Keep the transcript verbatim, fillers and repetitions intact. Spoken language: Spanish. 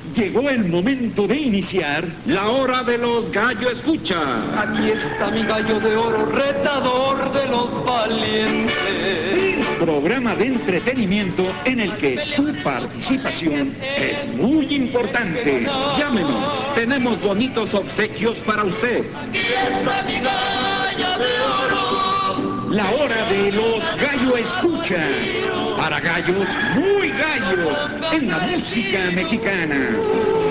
Llegó el momento de iniciar la hora de los gallo escucha. Aquí está mi gallo de oro, retador de los valientes. Programa de entretenimiento en el que su participación es muy importante. Llámenos, tenemos bonitos obsequios para usted. Aquí está mi gallo de oro. La hora de los gallo escucha. Para gallos muy gallos en la música mexicana.